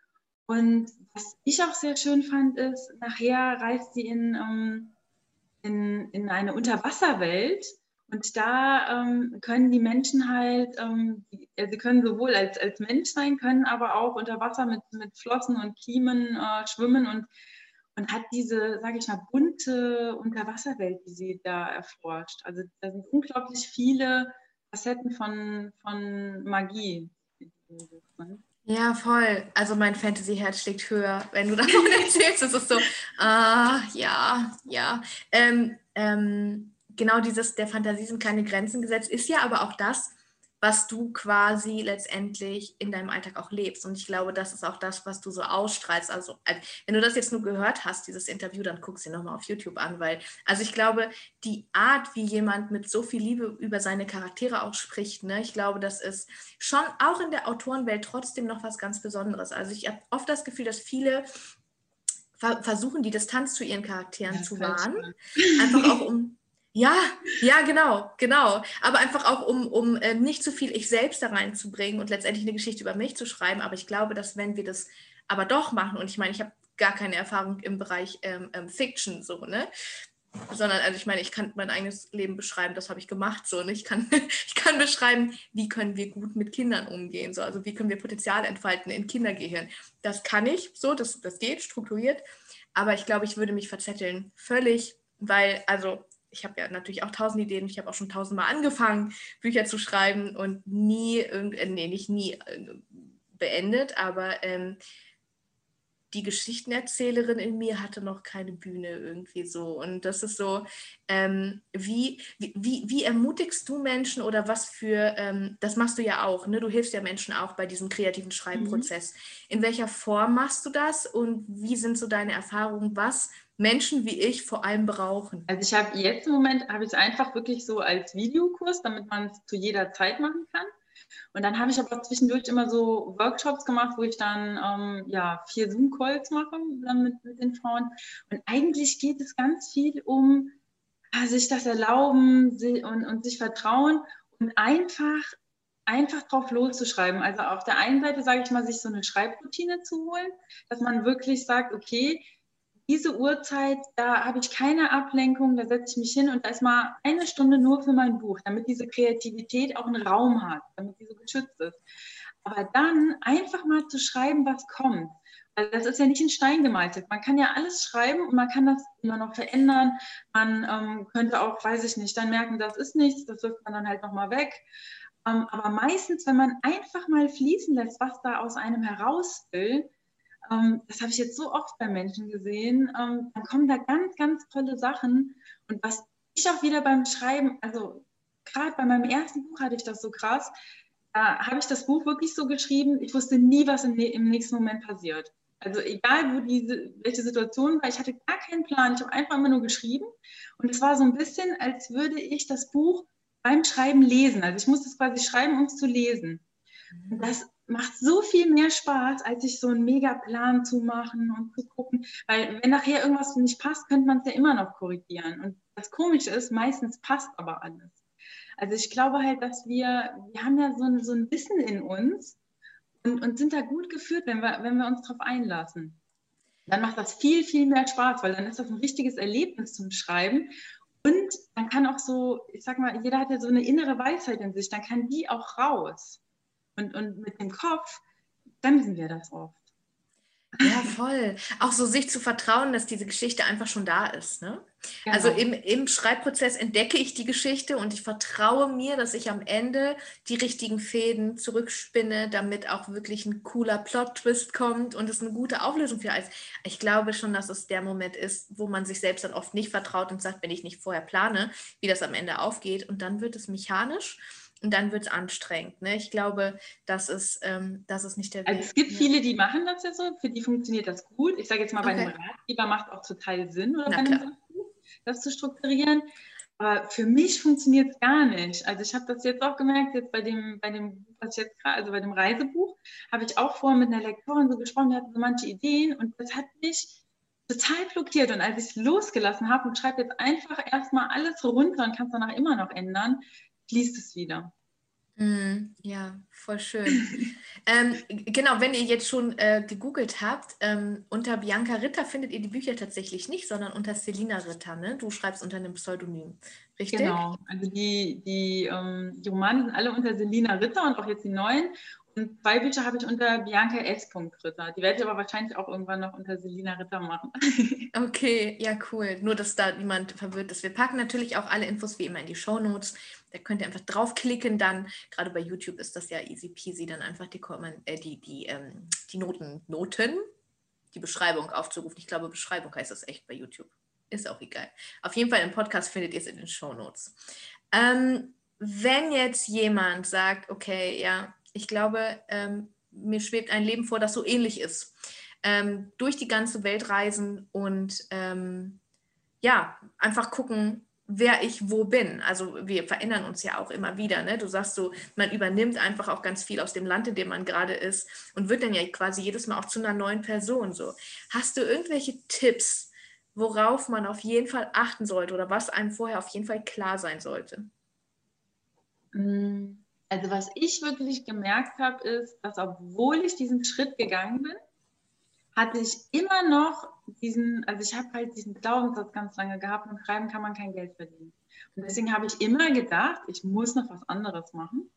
Und was ich auch sehr schön fand, ist, nachher reist sie in, ähm, in, in eine Unterwasserwelt. Und da ähm, können die Menschen halt, ähm, die, also sie können sowohl als, als Mensch sein, können aber auch unter Wasser mit, mit Flossen und Kiemen äh, schwimmen und, und hat diese, sage ich mal, bunte Unterwasserwelt, die sie da erforscht. Also da sind unglaublich viele Facetten von, von Magie in diesem Buch drin. Ja, voll. Also mein Fantasy-Herz schlägt höher, wenn du davon erzählst. Es ist so, ah, ja, ja. Ähm, ähm, genau dieses, der Fantasie sind keine Grenzen gesetzt, ist ja aber auch das, was du quasi letztendlich in deinem Alltag auch lebst. Und ich glaube, das ist auch das, was du so ausstrahlst. Also, wenn du das jetzt nur gehört hast, dieses Interview, dann guck sie nochmal auf YouTube an, weil, also ich glaube, die Art, wie jemand mit so viel Liebe über seine Charaktere auch spricht, ne, ich glaube, das ist schon auch in der Autorenwelt trotzdem noch was ganz Besonderes. Also ich habe oft das Gefühl, dass viele ver- versuchen, die Distanz zu ihren Charakteren Ja, das zu kann ich wahren. schon. Einfach auch um, ja, ja, genau, genau. Aber einfach auch, um, um äh, nicht zu viel ich selbst da reinzubringen und letztendlich eine Geschichte über mich zu schreiben. Aber ich glaube, dass wenn wir das aber doch machen, und ich meine, ich habe gar keine Erfahrung im Bereich ähm, ähm, Fiction, so, ne? Sondern, also ich meine, ich kann mein eigenes Leben beschreiben, das habe ich gemacht, so, ne? Ich kann, ich kann beschreiben, wie können wir gut mit Kindern umgehen, so, also wie können wir Potenzial entfalten in Kindergehirn. Das kann ich, so, das, das geht, strukturiert, aber ich glaube, ich würde mich verzetteln, völlig, weil, also ich habe ja natürlich auch tausend Ideen, ich habe auch schon tausendmal angefangen, Bücher zu schreiben und nie, äh, nee, nicht nie äh, beendet, aber ähm, die Geschichtenerzählerin in mir hatte noch keine Bühne irgendwie so. Und das ist so, ähm, wie, wie, wie ermutigst du Menschen oder was für, ähm, das machst du ja auch, ne? Du hilfst ja Menschen auch bei diesem kreativen Mhm. Schreibprozess. In welcher Form machst du das und wie sind so deine Erfahrungen, was Menschen wie ich vor allem brauchen? Also ich habe jetzt im Moment, habe ich es einfach wirklich so als Videokurs, damit man es zu jeder Zeit machen kann. Und dann habe ich aber zwischendurch immer so Workshops gemacht, wo ich dann ähm, ja, vier Zoom-Calls mache dann mit, mit den Frauen. Und eigentlich geht es ganz viel um ja, sich das erlauben und, und sich vertrauen und einfach, einfach drauf loszuschreiben. Also auf der einen Seite, sage ich mal, sich so eine Schreibroutine zu holen, dass man wirklich sagt, okay, diese Uhrzeit, da habe ich keine Ablenkung, da setze ich mich hin und da ist mal eine Stunde nur für mein Buch, damit diese Kreativität auch einen Raum hat, damit sie so geschützt ist. Aber dann einfach mal zu schreiben, was kommt. Also das ist ja nicht in Stein gemeißelt. Man kann ja alles schreiben und man kann das immer noch verändern. Man ähm, könnte auch, weiß ich nicht, dann merken, das ist nichts, das wirft man dann halt nochmal weg. Ähm, aber meistens, wenn man einfach mal fließen lässt, was da aus einem heraus will, ähm, das habe ich jetzt so oft bei Menschen gesehen, ähm, dann kommen da ganz, ganz tolle Sachen. Und was ich auch wieder beim Schreiben, also gerade bei meinem ersten Buch hatte ich das so krass, da habe ich das Buch wirklich so geschrieben, ich wusste nie, was im, im nächsten Moment passiert. Also egal, wo diese, welche Situation war, ich hatte gar keinen Plan. Ich habe einfach immer nur geschrieben. Und es war so ein bisschen, als würde ich das Buch beim Schreiben lesen. Also ich musste es quasi schreiben, um es zu lesen. Und das macht so viel mehr Spaß, als sich so einen Megaplan zu machen und zu gucken. Weil wenn nachher irgendwas nicht passt, könnte man es ja immer noch korrigieren. Und das Komische ist, meistens passt aber alles. Also ich glaube halt, dass wir, wir haben ja so ein, so ein Wissen in uns und, und sind da gut geführt, wenn wir, wenn wir uns darauf einlassen. Dann macht das viel, viel mehr Spaß, weil dann ist das ein richtiges Erlebnis zum Schreiben. Und dann kann auch so, ich sag mal, jeder hat ja so eine innere Weisheit in sich, dann kann die auch raus. Und, und mit dem Kopf bremsen wir das oft. Ja, voll. Auch so sich zu vertrauen, dass diese Geschichte einfach schon da ist. Ne? Genau. Also im, im Schreibprozess entdecke ich die Geschichte und ich vertraue mir, dass ich am Ende die richtigen Fäden zurückspinne, damit auch wirklich ein cooler Plot-Twist kommt und es eine gute Auflösung für alles. Ich glaube schon, dass es der Moment ist, wo man sich selbst dann oft nicht vertraut und sagt, wenn ich nicht vorher plane, wie das am Ende aufgeht, und dann wird es mechanisch. Und dann wird es anstrengend. Ne? Ich glaube, das ist, ähm, das ist nicht der Weg. Also es gibt ja. viele, die machen das ja so, für die funktioniert das gut. Ich sage jetzt mal, bei Okay. einem Ratgeber macht auch total Sinn, oder Na bei einem klar. Sachbuch, das zu strukturieren. Aber für mich funktioniert es gar nicht. Also ich habe das jetzt auch gemerkt, jetzt bei dem, bei dem, was ich jetzt gerade, also bei dem Reisebuch, habe ich auch vorher mit einer Lektorin so gesprochen, die hatte so manche Ideen und das hat mich total blockiert. Und als ich es losgelassen habe und schreibe jetzt einfach erstmal alles runter und kann es danach immer noch ändern, fließt es wieder. Mm, ja, voll schön. ähm, genau, wenn ihr jetzt schon äh, gegoogelt habt, ähm, unter Bianca Ritter findet ihr die Bücher tatsächlich nicht, sondern unter Selina Ritter. Ne? Du schreibst unter einem Pseudonym, richtig? Genau, also die, die, ähm, die Romane sind alle unter Selina Ritter und auch jetzt die neuen. Und zwei Bücher habe ich unter Bianca S. Ritter. Die werde ich aber wahrscheinlich auch irgendwann noch unter Selina Ritter machen. Okay, ja, cool. Nur, dass da niemand verwirrt ist. Wir packen natürlich auch alle Infos wie immer in die Shownotes. Da könnt ihr einfach draufklicken. Dann, gerade bei YouTube ist das ja easy peasy, dann einfach die, äh, die, die, ähm, die Noten, Noten, die Beschreibung aufzurufen. Ich glaube, Beschreibung heißt das echt bei YouTube. Ist auch egal. Auf jeden Fall im Podcast findet ihr es in den Shownotes. Ähm, wenn jetzt jemand sagt, okay, ja, ich glaube, ähm, mir schwebt ein Leben vor, das so ähnlich ist. Ähm, durch die ganze Welt reisen und ähm, ja, einfach gucken, wer ich wo bin. Also wir verändern uns ja auch immer wieder. Ne? Du sagst so, man übernimmt einfach auch ganz viel aus dem Land, in dem man gerade ist und wird dann ja quasi jedes Mal auch zu einer neuen Person. So. Hast du irgendwelche Tipps, worauf man auf jeden Fall achten sollte oder was einem vorher auf jeden Fall klar sein sollte? Also was ich wirklich gemerkt habe, ist, dass obwohl ich diesen Schritt gegangen bin, hatte ich immer noch diesen, also ich habe halt diesen Glaubenssatz ganz lange gehabt, mit Schreiben kann man kein Geld verdienen. Und deswegen habe ich immer gedacht, ich muss noch was anderes machen,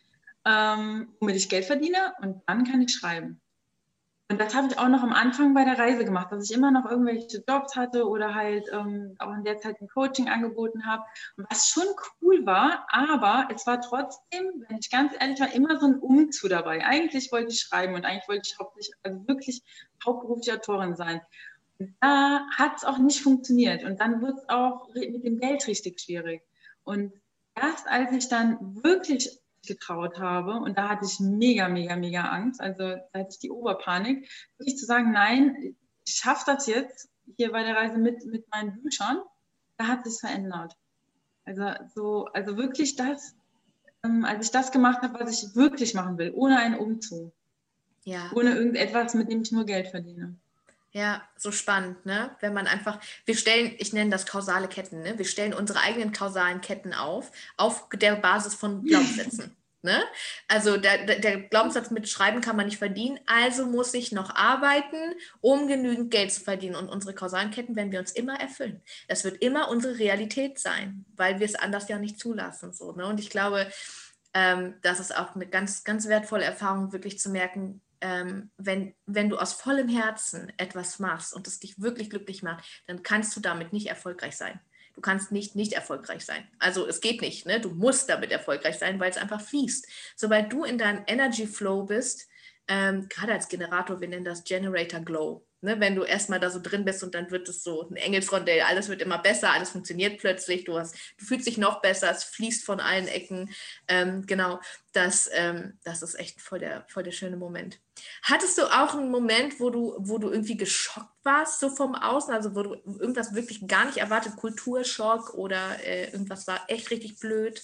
ähm, womit ich Geld verdiene und dann kann ich schreiben. Und das habe ich auch noch am Anfang bei der Reise gemacht, dass ich immer noch irgendwelche Jobs hatte oder halt ähm, auch in der Zeit ein Coaching angeboten habe, was schon cool war, aber es war trotzdem, wenn ich ganz ehrlich war, immer so ein Umzug dabei. Eigentlich wollte ich schreiben und eigentlich wollte ich hauptsächlich, also wirklich hauptberufliche Autorin sein. Und da hat es auch nicht funktioniert und dann wird es auch mit dem Geld richtig schwierig. Und erst als ich dann wirklich getraut habe und da hatte ich mega, mega, mega Angst, also da hatte ich die Oberpanik, wirklich zu sagen, nein, ich schaffe das jetzt hier bei der Reise mit, mit meinen Büchern, da hat sich verändert. Also so, also wirklich das, ähm, als ich das gemacht habe, was ich wirklich machen will, ohne einen Umzug, Ja. ohne irgendetwas, mit dem ich nur Geld verdiene. Ja, so spannend, ne? Wenn man einfach, wir stellen, ich nenne das kausale Ketten, ne? Wir stellen unsere eigenen kausalen Ketten auf, auf der Basis von Glaubenssätzen. Ne? Also der, der Glaubenssatz mit Schreiben kann man nicht verdienen, also muss ich noch arbeiten, um genügend Geld zu verdienen. Und unsere kausalen Ketten werden wir uns immer erfüllen. Das wird immer unsere Realität sein, weil wir es anders ja nicht zulassen. So, ne? Und ich glaube, ähm, das ist auch eine ganz, ganz wertvolle Erfahrung, wirklich zu merken, Ähm, wenn, wenn du aus vollem Herzen etwas machst und es dich wirklich glücklich macht, dann kannst du damit nicht erfolgreich sein. Du kannst nicht nicht erfolgreich sein. Also es geht nicht, ne? Du musst damit erfolgreich sein, weil es einfach fließt. Sobald du in deinem Energy Flow bist, ähm, gerade als Generator, wir nennen das Generator Glow. Ne? Wenn du erstmal da so drin bist und dann wird es so ein Engelsrondell, alles wird immer besser, alles funktioniert plötzlich, du, hast, du fühlst dich noch besser, es fließt von allen Ecken. Ähm, genau, das, ähm, das ist echt voll der, voll der schöne Moment. Hattest du auch einen Moment, wo du, wo du irgendwie geschockt warst, so vom Außen, also wo du irgendwas wirklich gar nicht erwartet, Kulturschock oder äh, irgendwas war echt richtig blöd?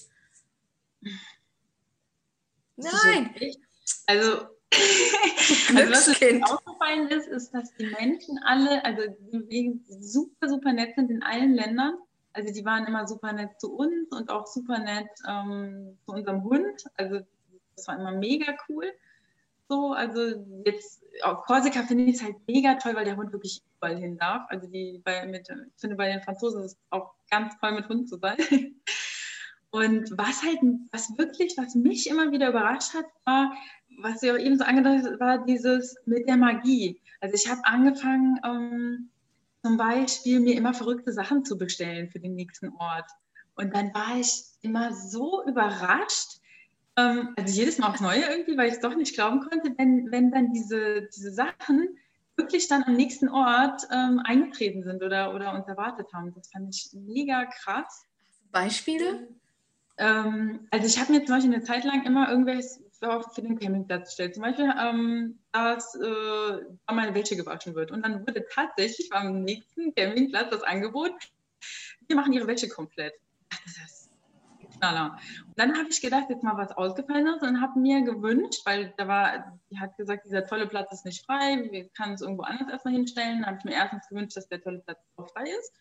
Nein! Echt, also, also was mir aufgefallen ist, ist, dass die Menschen alle, also die super, super nett sind in allen Ländern. Also die waren immer super nett zu uns und auch super nett ähm, zu unserem Hund. Also das war immer mega cool. so. Also jetzt auf Korsika finde ich es halt mega toll, weil der Hund wirklich überall hin darf. Also die bei, mit, ich finde, bei den Franzosen ist es auch ganz toll, mit Hund zu sein. Und was halt, was wirklich, was mich immer wieder überrascht hat, war, was du auch eben so angedeutet hast, war dieses mit der Magie. Also ich habe angefangen, ähm, zum Beispiel mir immer verrückte Sachen zu bestellen für den nächsten Ort. Und dann war ich immer so überrascht, ähm, also jedes Mal aufs Neue irgendwie, weil ich es doch nicht glauben konnte, wenn, wenn dann diese, diese Sachen wirklich dann am nächsten Ort ähm, eingetreten sind oder, oder uns erwartet haben. Das fand ich mega krass. Beispiele? Ähm, also ich habe mir zum Beispiel eine Zeit lang immer irgendwelches für, für den Campingplatz gestellt. Zum Beispiel, ähm, dass äh, da meine Wäsche gewaschen wird. Und dann wurde tatsächlich beim nächsten Campingplatz das Angebot, wir machen ihre Wäsche komplett. Ach, das ist Knaller. Und dann habe ich gedacht, jetzt mal was Ausgefallenes und habe mir gewünscht, weil da war, die hat gesagt, dieser tolle Platz ist nicht frei, wir können es irgendwo anders erstmal hinstellen. Da habe ich mir erstens gewünscht, dass der tolle Platz auch frei ist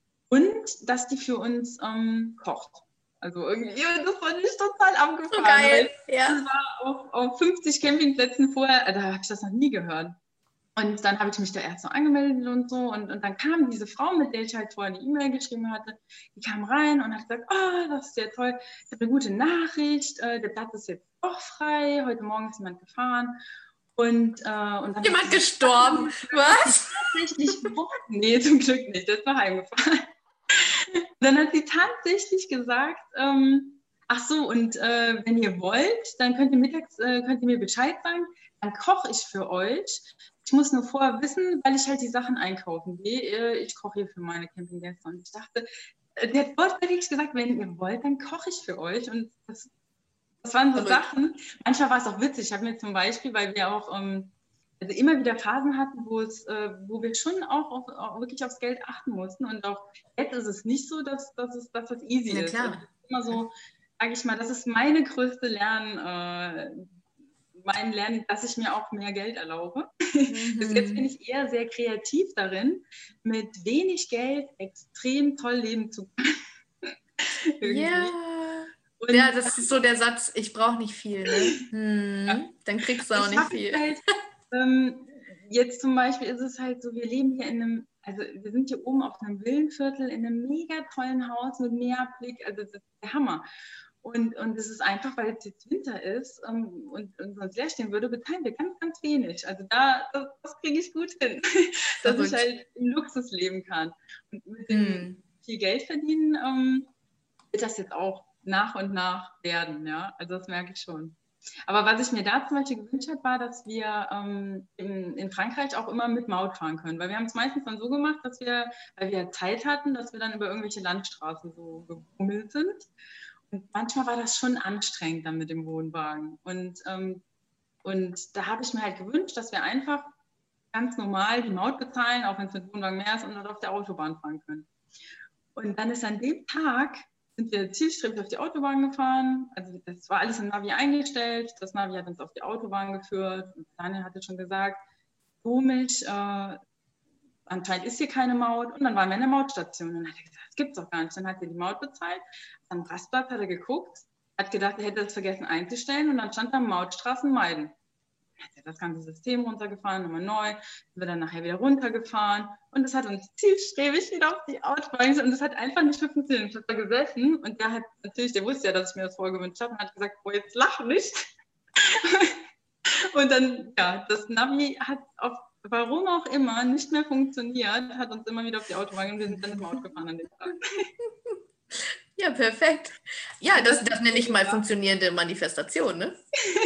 und dass die für uns ähm, kocht. Also irgendwie, das fand ich total abgefahren. So geil, ja. Das war auf, auf fünfzig Campingplätzen vorher, da habe ich das noch nie gehört. Und dann habe ich mich da erst so angemeldet und so. Und, und dann kam diese Frau, mit der ich halt vorher die E-Mail geschrieben hatte, die kam rein und hat gesagt, oh, das ist ja toll, ich habe eine gute Nachricht, äh, der Platz ist jetzt doch frei, heute Morgen ist jemand gefahren. Und, äh, und dann jemand gestorben, was? Tatsächlich, nee, zum Glück nicht, der ist noch heimgefahren. Dann hat sie tatsächlich gesagt, ähm, ach so, und äh, wenn ihr wollt, dann könnt ihr mittags, äh, könnt ihr mir Bescheid sagen, dann koche ich für euch. Ich muss nur vorher wissen, weil ich halt die Sachen einkaufen gehe. Ich koche hier für meine Campinggäste. Und ich dachte, der hat wortwörtlich gesagt, wenn ihr wollt, dann koche ich für euch. Und das, das waren so Verrückt. Sachen. Manchmal war es auch witzig. Ich habe mir zum Beispiel, weil wir auch ähm, also immer wieder Phasen hatten, wo, es, äh, wo wir schon auch, auf, auch wirklich aufs Geld achten mussten. Und auch jetzt ist es nicht so, dass, dass, es, dass das easy ja, ist. Klar. Also immer so, sage ich mal, das ist meine größte Lern, äh, mein Lernen, dass ich mir auch mehr Geld erlaube. Mhm. Bis jetzt bin ich eher sehr kreativ darin, mit wenig Geld extrem toll leben zu können. Ja. Und ja, das ist so der Satz, ich brauche nicht viel. Ne? Hm, ja. Dann kriegst du auch nicht viel. Halt, ähm, jetzt zum Beispiel ist es halt so, wir leben hier in einem, also wir sind hier oben auf einem Villenviertel in einem mega tollen Haus mit Meerblick, also das ist der Hammer. Und, und es ist einfach, weil es jetzt Winter ist ähm, und, und sonst leer stehen würde, bezahlen wir ganz, ganz wenig. Also da, das, das kriege ich gut hin, dass Verrückt. Ich halt im Luxus leben kann. Und mit dem mm. viel Geld verdienen ähm, wird das jetzt auch nach und nach werden. Ja? Also das merke ich schon. Aber was ich mir da zum Beispiel gewünscht habe, war, dass wir ähm, in, in Frankreich auch immer mit Maut fahren können. Weil wir haben es meistens dann so gemacht, dass wir, weil wir Zeit hatten, dass wir dann über irgendwelche Landstraßen so gebummelt sind. Und manchmal war das schon anstrengend dann mit dem Wohnwagen. Und, ähm, und da habe ich mir halt gewünscht, dass wir einfach ganz normal die Maut bezahlen, auch wenn es mit Wohnwagen mehr ist, und dann auf der Autobahn fahren können. Und dann ist an dem Tag, sind wir zielstrebig auf die Autobahn gefahren. Also das war alles im Navi eingestellt. Das Navi hat uns auf die Autobahn geführt. Und Daniel hatte schon gesagt, komisch, äh, anscheinend ist hier keine Maut. Und dann waren wir in der Mautstation. Und dann hat er gesagt, das gibt's doch gar nicht. Dann hat er die Maut bezahlt. Am Rastplatz hat er geguckt, hat gedacht, er hätte das vergessen einzustellen. Und dann stand da Mautstraßen meiden. Dann hat er das ganze System runtergefahren, nochmal neu. Sind wir dann nachher wieder runtergefahren. Und das hat uns zielstrebig wieder auf die Autobahn. Und das hat einfach nicht mehr funktioniert. Ich habe da gesessen. Und der hat natürlich, der wusste ja, dass ich mir das vorher gewünscht habe. Und hat gesagt, boah, jetzt lach nicht. Und dann, ja, das Navi hat auf warum auch immer nicht mehr funktioniert, hat uns immer wieder auf die Autobahn und wir sind dann ins Maut gefahren an dem Tag. Ja, perfekt. Ja, das, das nenne ich mal funktionierende Manifestation, ne?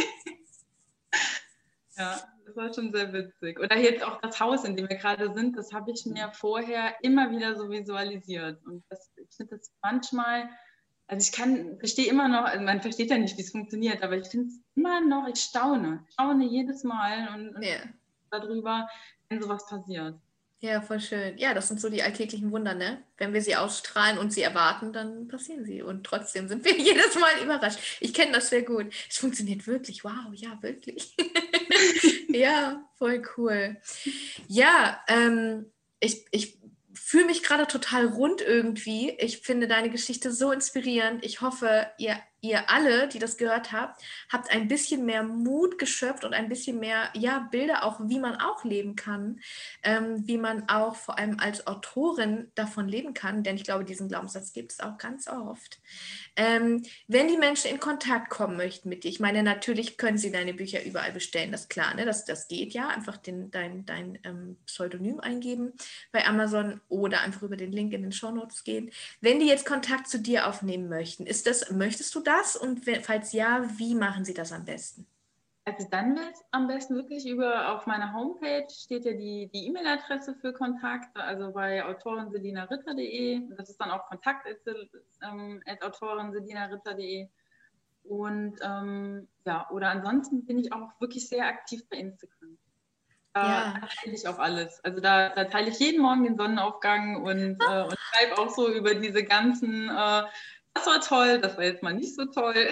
Ja, das war schon sehr witzig. Oder jetzt auch das Haus, in dem wir gerade sind, das habe ich mir vorher immer wieder so visualisiert. Und das, ich finde das manchmal, also ich kann, verstehe immer noch, also man versteht ja nicht, wie es funktioniert, aber ich finde es immer noch, ich staune, staune jedes Mal und, und yeah. darüber, wenn sowas passiert. Ja, voll schön. Ja, das sind so die alltäglichen Wunder, ne? Wenn wir sie ausstrahlen und sie erwarten, dann passieren sie. Und trotzdem sind wir jedes Mal überrascht. Ich kenne das sehr gut. Es funktioniert wirklich. Wow, ja, wirklich. Ja, voll cool. Ja, ähm, ich, ich fühle mich gerade total rund irgendwie. Ich finde deine Geschichte so inspirierend. Ich hoffe, ihr ihr alle, die das gehört habt, habt ein bisschen mehr Mut geschöpft und ein bisschen mehr, ja, Bilder auch, wie man auch leben kann, ähm, wie man auch vor allem als Autorin davon leben kann, denn ich glaube, diesen Glaubenssatz gibt es auch ganz oft. Ähm, wenn die Menschen in Kontakt kommen möchten mit dir, ich meine, natürlich können sie deine Bücher überall bestellen, das ist klar, ne? das, das geht ja, einfach den, dein, dein ähm, Pseudonym eingeben bei Amazon oder einfach über den Link in den Shownotes gehen. Wenn die jetzt Kontakt zu dir aufnehmen möchten, ist das, möchtest du das? Und wenn, falls ja, wie machen sie das am besten? Also dann wäre es am besten wirklich über, auf meiner Homepage steht ja die die E-Mail-Adresse für Kontakte, also bei autorin selina ritter punkt de. Das ist dann auch kontakt ähm, at autorin selina ritter punkt de. Und ähm, ja, oder ansonsten bin ich auch wirklich sehr aktiv bei Instagram. Da, Ja, da teile ich auch alles. Also da, da teile ich jeden Morgen den Sonnenaufgang und, äh, und schreibe auch so über diese ganzen, äh, das war toll, das war jetzt mal nicht so toll.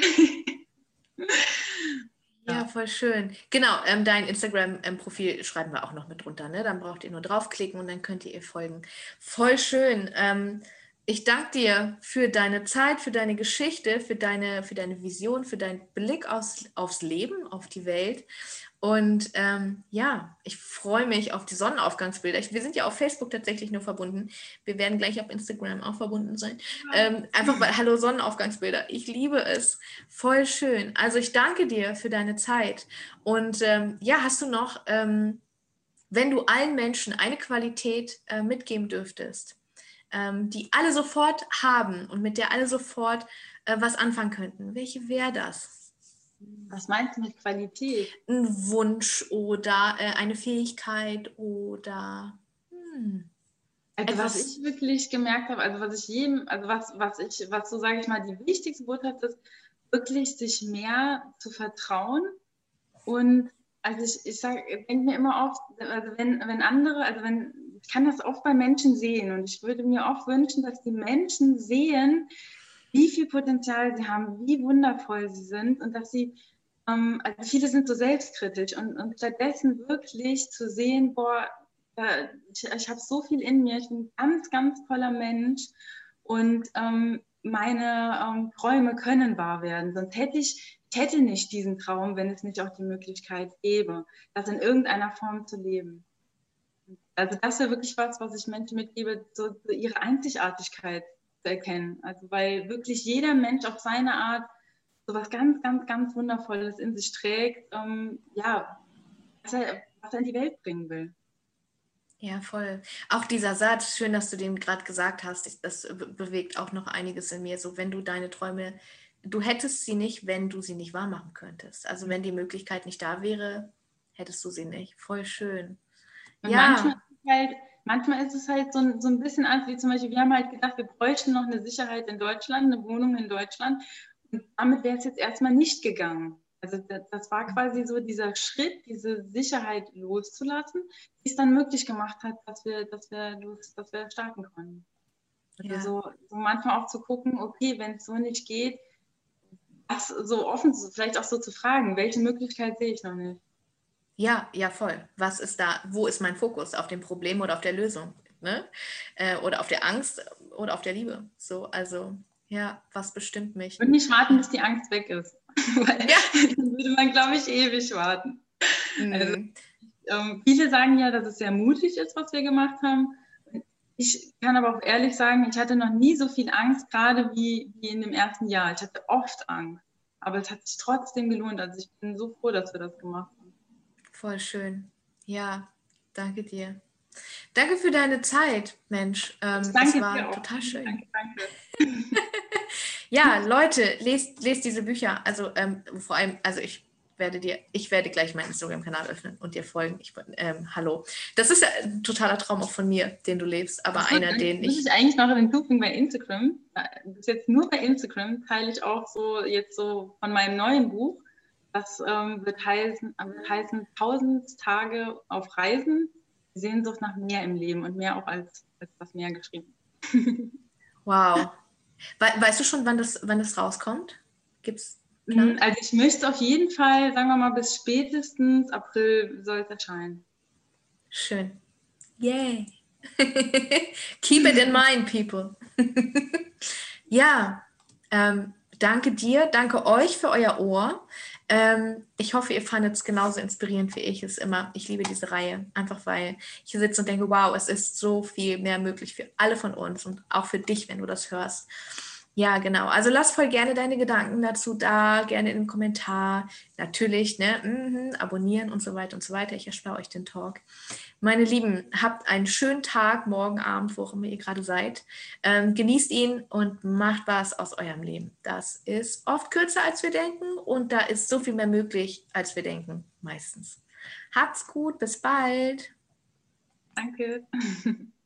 ja, Ja. voll schön. Genau, ähm, dein Instagram-Profil schreiben wir auch noch mit drunter, ne? Dann braucht ihr nur draufklicken und dann könnt ihr ihr folgen. Voll schön. Ähm, ich danke dir für deine Zeit, für deine Geschichte, für deine, für deine Vision, für deinen Blick aufs, aufs Leben, auf die Welt. Und ähm, ja, ich freue mich auf die Sonnenaufgangsbilder. Ich, wir sind ja auf Facebook tatsächlich nur verbunden. Wir werden gleich auf Instagram auch verbunden sein. Ähm, einfach weil, hallo Sonnenaufgangsbilder. Ich liebe es. Voll schön. Also ich danke dir für deine Zeit. Und ähm, ja, hast du noch, ähm, wenn du allen Menschen eine Qualität äh, mitgeben dürftest, ähm, die alle sofort haben und mit der alle sofort äh, was anfangen könnten, welche wäre das? Was meinst du mit Qualität? Ein Wunsch oder äh, eine Fähigkeit oder hm, Also was etwas. ich wirklich gemerkt habe, also was ich jedem, also was, was ich, was so sage ich mal, die wichtigste Botschaft ist, wirklich sich mehr zu vertrauen. Und also ich, ich sage, denke mir immer oft, also wenn, wenn andere, also wenn, ich kann das oft bei Menschen sehen und ich würde mir oft wünschen, dass die Menschen sehen, wie viel Potenzial sie haben, wie wundervoll sie sind und dass sie, ähm, also viele sind so selbstkritisch und, und stattdessen wirklich zu sehen, boah, äh, ich, ich habe so viel in mir, ich bin ein ganz, ganz toller Mensch und ähm, meine ähm, Träume können wahr werden. Sonst hätte ich, ich hätte nicht diesen Traum, wenn es nicht auch die Möglichkeit gäbe, das in irgendeiner Form zu leben. Also das wäre wirklich was, was ich Menschen mitgebe, so, so ihre Einzigartigkeit zu erkennen. Also weil wirklich jeder Mensch auf seine Art so was ganz, ganz, ganz Wundervolles in sich trägt, ähm, ja, was er, was er in die Welt bringen will. Ja, voll. Auch dieser Satz, schön, dass du den gerade gesagt hast, das bewegt auch noch einiges in mir. So, wenn du deine Träume, du hättest sie nicht, wenn du sie nicht wahr machen könntest. Also wenn die Möglichkeit nicht da wäre, hättest du sie nicht. Voll schön. Und manchmal Ja, ist es halt, manchmal ist es halt so, ein- so ein bisschen Angst, wie zum Beispiel, wir haben halt gedacht, wir bräuchten noch eine Sicherheit in Deutschland, eine Wohnung in Deutschland. Und damit wäre es jetzt erstmal nicht gegangen. Also das, das war quasi so dieser Schritt, diese Sicherheit loszulassen, die es dann möglich gemacht hat, dass wir, dass wir, los, dass wir starten konnten. Also ja. so, so manchmal auch zu gucken, okay, wenn es so nicht geht, was so offen, vielleicht auch so zu fragen, welche Möglichkeit sehe ich noch nicht. Ja, ja, voll. Was ist da, wo ist mein Fokus? Auf dem Problem oder auf der Lösung? Ne? Äh, oder auf der Angst oder auf der Liebe? So, also, ja, was bestimmt mich? Und nicht warten, bis die Angst weg ist. Weil Ja. dann würde man, glaube ich, ewig warten. Also Mm. ähm, viele sagen ja, dass es sehr mutig ist, was wir gemacht haben. Ich kann aber auch ehrlich sagen, ich hatte noch nie so viel Angst, gerade wie, wie in dem ersten Jahr. Ich hatte oft Angst. Aber es hat sich trotzdem gelohnt. Also ich bin so froh, dass wir das gemacht haben. Voll schön. Ja, danke dir. Danke für deine Zeit, Mensch. Ich Ähm, es danke dir war auch. total Danke, schön. danke, danke. Ja, Leute, lest, lest diese Bücher. Also ähm, vor allem, also ich werde dir, ich werde gleich meinen Instagram-Kanal öffnen und dir folgen. Ich, ähm, hallo. Das ist ja ein totaler Traum auch von mir, den du lebst, aber Achso, einer, dann den muss ich ich. eigentlich noch hinzufügen bei Instagram. Bis jetzt nur bei Instagram teile ich auch so jetzt so von meinem neuen Buch. Das ähm, wird, heißen, wird heißen tausend Tage auf Reisen, Sehnsucht nach mehr im Leben und mehr auch als, als das Meer geschrieben. Wow. We weißt du schon, wann das, wann das rauskommt? Gibt's Plan? Also ich möchte auf jeden Fall, sagen wir mal, bis spätestens April soll es erscheinen. Schön. Yay. Keep it in mind, people. Ja, ähm, Danke dir, danke euch für euer Ohr. Ähm, ich hoffe, ihr fandet es genauso inspirierend wie ich es immer. Ich liebe diese Reihe, einfach weil ich hier sitze und denke, wow, es ist so viel mehr möglich für alle von uns und auch für dich, wenn du das hörst. Ja, genau. Also lass voll gerne deine Gedanken dazu da, gerne in den Kommentar. Natürlich, ne, mhm, abonnieren und so weiter und so weiter. Ich erspare euch den Talk. Meine Lieben, habt einen schönen Tag, morgen Abend, wo auch immer ihr gerade seid. Ähm, genießt ihn und macht was aus eurem Leben. Das ist oft kürzer, als wir denken und da ist so viel mehr möglich, als wir denken, meistens. Habt's gut, bis bald. Danke.